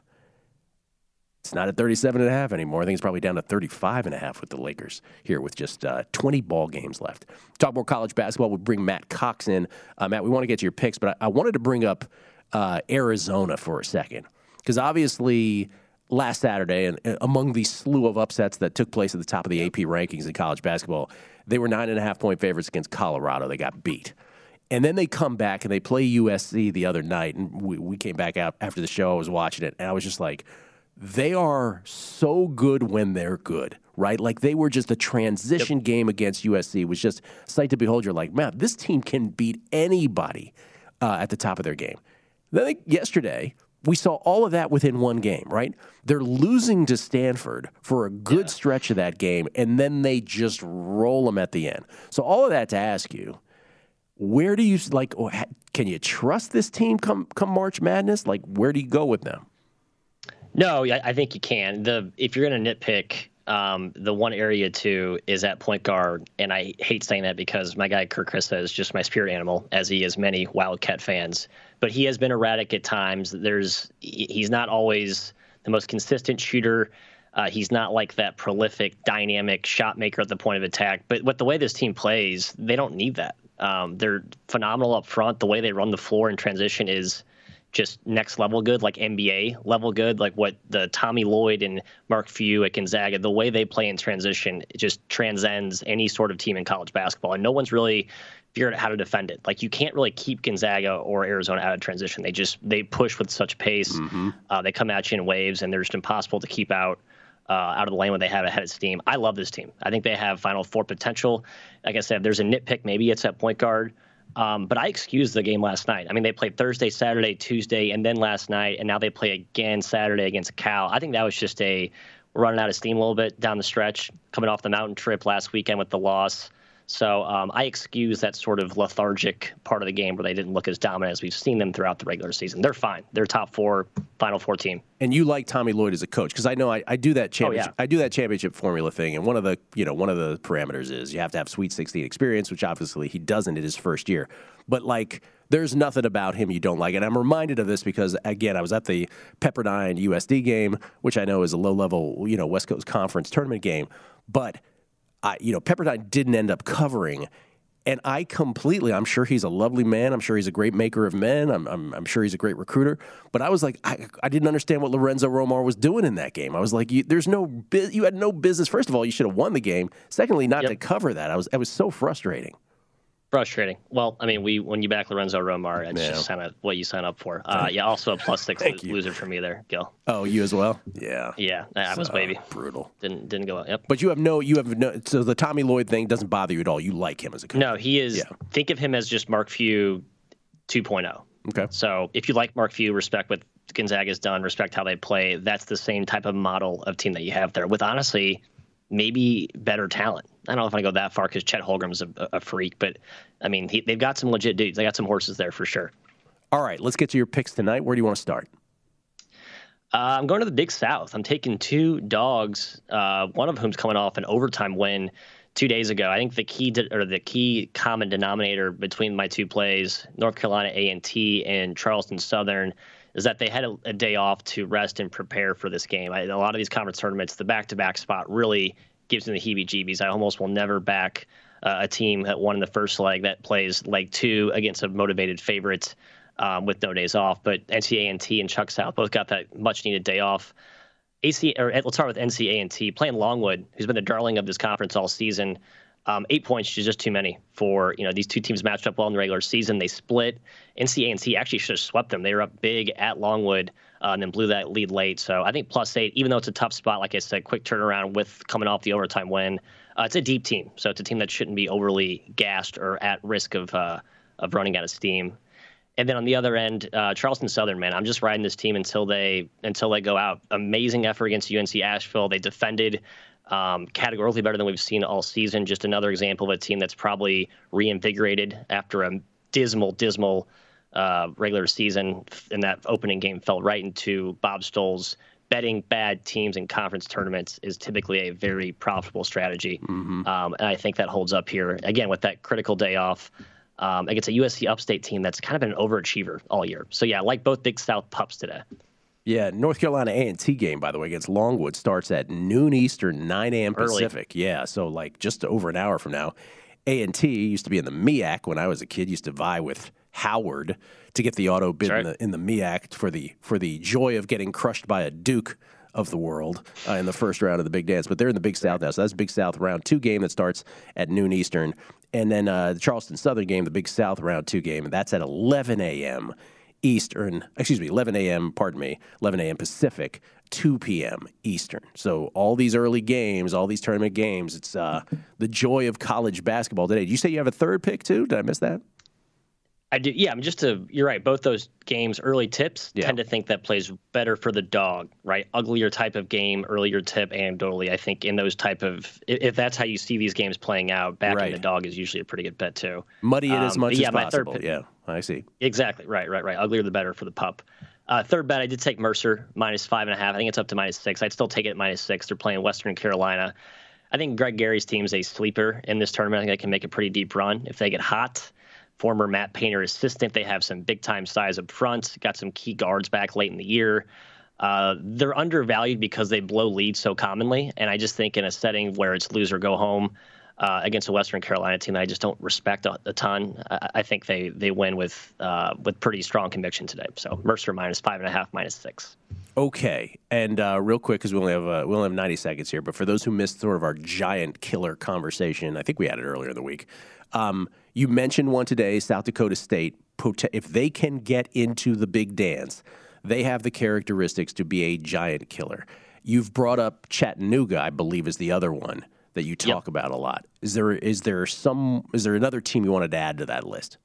It's not at thirty-seven and a half anymore. I think it's probably down to thirty-five and a half with the Lakers here with just uh, twenty ball games left. Talk more college basketball. We'll bring Matt Cox in. Uh, Matt, we want to get to your picks, but I, I wanted to bring up uh, Arizona for a second because obviously last Saturday, and uh, among the slew of upsets that took place at the top of the A P rankings in college basketball, they were nine and a half point favorites against Colorado. They got beat. And then they come back and they play U S C the other night. And we, we came back out after the show. I was watching it, and I was just like, they are so good when they're good, right? Like they were just a transition yep. game against U S C. It was just sight to behold. You're like, man, this team can beat anybody uh, at the top of their game. Then like, yesterday, we saw all of that within one game, right? They're losing to Stanford for a good yeah. stretch of that game, and then they just roll them at the end. So all of that to ask you, where do you, like, can you trust this team come come March Madness? Like, where do you go with them? No, I think you can. The If you're going to nitpick, um, the one area, too, is at point guard. And I hate saying that because my guy, Kirk Krista, is just my spirit animal, as he is many Wildcat fans. But he has been erratic at times. There's He's not always the most consistent shooter. Uh, he's not like that prolific, dynamic shot maker at the point of attack. But with the way this team plays, they don't need that. Um, they're phenomenal up front. The way they run the floor in transition is just next level good, like N B A level good, like what the Tommy Lloyd and Mark Few at Gonzaga, the way they play in transition, it just transcends any sort of team in college basketball. And no one's really figured out how to defend it. Like you can't really keep Gonzaga or Arizona out of transition. They just, they push with such pace. Mm-hmm. Uh, they come at you in waves, and they're just impossible to keep out. Uh, out of the lane when they have a head of steam. I love this team. I think they have Final Four potential. Like I said, there's a nitpick. Maybe it's at point guard. Um, but I excused the game last night. I mean, they played Thursday, Saturday, Tuesday, and then last night, and now they play again Saturday against Cal. I think that was just a running out of steam a little bit down the stretch, coming off the mountain trip last weekend with the loss. So um, I excuse that sort of lethargic part of the game where they didn't look as dominant as we've seen them throughout the regular season. They're fine. They're top four, Final Four team. And you like Tommy Lloyd as a coach because I know I, I do that championship. Oh, yeah. I do that championship formula thing, and one of the you know one of the parameters is you have to have Sweet sixteen experience, which obviously he doesn't in his first year. But like, there's nothing about him you don't like, and I'm reminded of this because again, I was at the Pepperdine U S D game, which I know is a low level you know West Coast Conference tournament game, but I, you know Pepperdine didn't end up covering. And I completely, I'm sure he's a lovely man. I'm sure he's a great maker of men. I'm, I'm, I'm sure he's a great recruiter. But I was like, I, I didn't understand what Lorenzo Romar was doing in that game. I was like, you, there's no, you had no business. First of all, you should have won the game. Secondly, not yep. to cover that. I was, it was so frustrating. Frustrating. Well, I mean, we when you back Lorenzo Romar, it's yeah. just kind of what you sign up for. Uh, yeah, also a plus six lo- loser for me there, Gil. Oh, you as well? Yeah. Yeah, that was baby. Brutal. Didn't didn't go out. Yep. But you have no, you have no. So the Tommy Lloyd thing doesn't bother you at all. You like him as a coach. No, he is. Yeah. Think of him as just Mark Few two point oh. Okay. So if you like Mark Few, respect what Gonzaga's done, respect how they play. That's the same type of model of team that you have there. With honestly, maybe better talent. I don't know if I go that far because Chet Holmgren's a, a freak, but I mean, he, they've got some legit dudes. They got some horses there for sure. All right, let's get to your picks tonight. Where do you want to start? Uh, I'm going to the Big South. I'm taking two dogs, uh, one of whom's coming off an overtime win two days ago. I think the key to, or the key common denominator between my two plays, North Carolina A and T and Charleston Southern, is that they had a, a day off to rest and prepare for this game. I, a lot of these conference tournaments, the back-to-back spot really gives me the heebie-jeebies. I almost will never back uh, a team that won in the first leg that plays leg two against a motivated favorite um, with no days off. But N C A A and T and Chuck South both got that much-needed day off. A C, or let's start with N C A A and T, playing Longwood, who's been the darling of this conference all season. Um, eight points is just too many for, you know, these two teams matched up well in the regular season. They split. N C A A and T actually should have swept them. They were up big at Longwood uh, and then blew that lead late. So I think plus eight, even though it's a tough spot, like I said, quick turnaround with coming off the overtime win. Uh, it's a deep team, so it's a team that shouldn't be overly gassed or at risk of uh, of running out of steam. And then on the other end, uh, Charleston Southern, man, I'm just riding this team until they until they go out. Amazing effort against U N C Asheville. They defended um, categorically better than we've seen all season. Just another example of a team that's probably reinvigorated after a dismal, dismal uh, regular season. And that opening game fell right into Bob Stoll's betting bad teams in conference tournaments is typically a very profitable strategy. Mm-hmm. Um, and I think that holds up here. Again, with that critical day off um, against a U S C Upstate team that's kind of been an overachiever all year. So, yeah, I like both Big South pups today. Yeah, North Carolina A and T game, by the way, against Longwood starts at noon Eastern, nine a.m. Pacific. Early. Yeah, so like just over an hour from now. A and T used to be in the M E A C when I was a kid, used to vie with Howard to get the auto bid right. in the in the M E A C for the for the joy of getting crushed by a Duke of the world uh, in the first round of the Big Dance. But they're in the Big South now. So that's Big South round two game that starts at noon Eastern. And then uh, the Charleston Southern game, the Big South round two game, and that's at eleven a.m. Eastern. Excuse me, eleven a.m., pardon me, eleven a.m. Pacific, two p.m. Eastern. So all these early games, all these tournament games, it's uh, the joy of college basketball today. Did you say you have a third pick, too? Did I miss that? I do. Yeah, I'm just to, you're right. Both those games, early tips, yeah. tend to think that plays better for the dog, right? Uglier type of game, earlier tip, anecdotally. I think in those type of, if that's how you see these games playing out, backing right. the dog is usually a pretty good bet too. Muddy it um, as much yeah, as my possible. Third pick, yeah, I see. Exactly. Right, right, right. Uglier the better for the pup. Uh, third bet, I did take Mercer, minus five and a half. I think it's up to minus six. I'd still take it at minus six. They're playing Western Carolina. I think Greg Gary's team's a sleeper in this tournament. I think they can make a pretty deep run if they get hot. Former Matt Painter assistant. They have some big-time size up front. Got some key guards back late in the year. Uh, they're undervalued because they blow leads so commonly, and I just think in a setting where it's lose or go home uh, against a Western Carolina team that I just don't respect a, a ton, I, I think they they win with uh, with pretty strong conviction today. So Mercer minus five and a half, minus six. Okay, and uh, real quick, because we only have uh, we only have ninety seconds here, but for those who missed sort of our giant killer conversation, I think we had it earlier in the week. Um, you mentioned one today, South Dakota State. If they can get into the Big Dance, they have the characteristics to be a giant killer. You've brought up Chattanooga, I believe, is the other one that you talk yep. about a lot. Is there is there some is there another team you wanted to add to that list?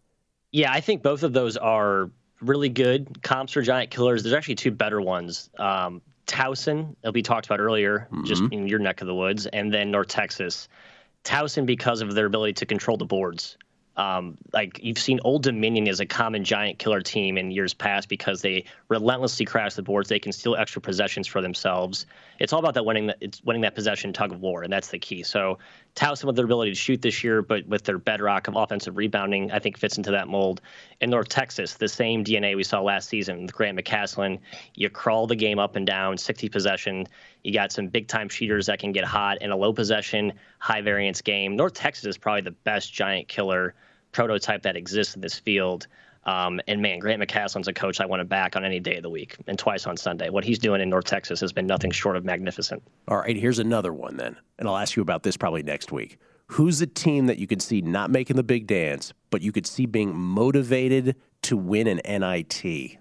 Yeah, I think both of those are really good comps for giant killers. There's actually two better ones. Um, Towson, that we talked about earlier, mm-hmm. just in your neck of the woods, and then North Texas. Towson, because of their ability to control the boards. Um, like you've seen Old Dominion as a common giant killer team in years past because they relentlessly crash the boards. They can steal extra possessions for themselves. It's all about that winning. It's winning that possession tug of war, and that's the key. So Towson, with their ability to shoot this year, but with their bedrock of offensive rebounding, I think fits into that mold. In North Texas, the same D N A we saw last season with Grant McCaslin. You crawl the game up and down, sixty possession. You got some big-time shooters that can get hot in a low-possession, high-variance game. North Texas is probably the best giant killer prototype that exists in this field. Um, and, man, Grant McCaslin's a coach I want to back on any day of the week and twice on Sunday. What he's doing in North Texas has been nothing short of magnificent. All right, here's another one then, and I'll ask you about this probably next week. Who's a team that you could see not making the Big Dance, but you could see being motivated to win an N I T?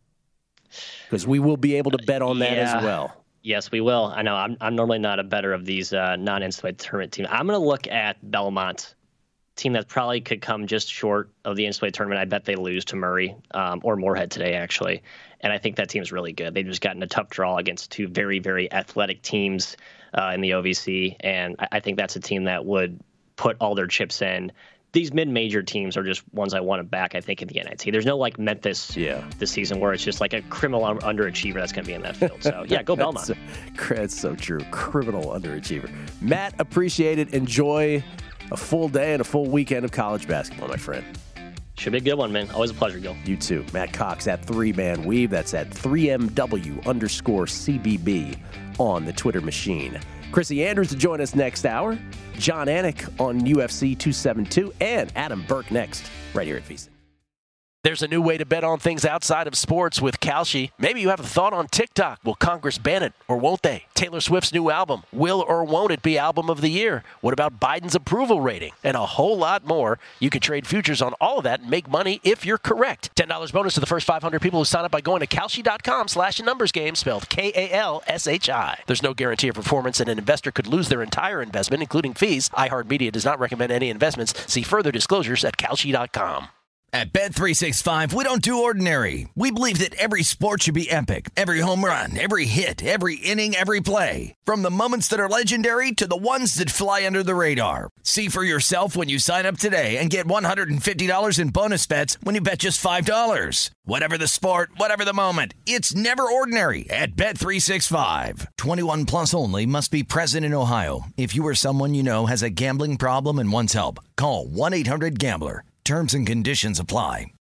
Because we will be able to bet on that yeah. as well. Yes, we will. I know I'm I'm normally not a better of these uh, non-N C double A tournament teams. I'm going to look at Belmont, team that probably could come just short of the N C double A tournament. I bet they lose to Murray um, or Moorhead today, actually. And I think that team's really good. They've just gotten a tough draw against two very, very athletic teams uh, in the O V C. And I, I think that's a team that would put all their chips in. These mid-major teams are just ones I want to back, I think, in the N I T. There's no, like, Memphis yeah. this season where it's just like a criminal underachiever that's going to be in that field. So, yeah, go Belmont. that's, that's so true. Criminal underachiever. Matt, appreciate it. Enjoy a full day and a full weekend of college basketball, my friend. Should be a good one, man. Always a pleasure, Gil. You too. Matt Cox at three-man weave. That's at three M W underscore C B B on the Twitter machine. Chrissy Andrews to join us next hour. John Anik on U F C two seventy-two. And Adam Burke next, right here at VSiN. There's a new way to bet on things outside of sports with Kalshi. Maybe you have a thought on TikTok. Will Congress ban it or won't they? Taylor Swift's new album. Will or won't it be album of the year? What about Biden's approval rating? And a whole lot more. You can trade futures on all of that and make money if you're correct. ten dollars bonus to the first five hundred people who sign up by going to Kalshi.com slash numbers game, spelled K A L S H I. There's no guarantee of performance, and an investor could lose their entire investment, including fees. iHeartMedia does not recommend any investments. See further disclosures at Kalshi dot com. At Bet three sixty-five, we don't do ordinary. We believe that every sport should be epic. Every home run, every hit, every inning, every play. From the moments that are legendary to the ones that fly under the radar. See for yourself when you sign up today and get one hundred fifty dollars in bonus bets when you bet just five dollars. Whatever the sport, whatever the moment, it's never ordinary at Bet three sixty-five. twenty-one plus only. Must be present in Ohio. If you or someone you know has a gambling problem and wants help, call one eight hundred gambler. Terms and conditions apply.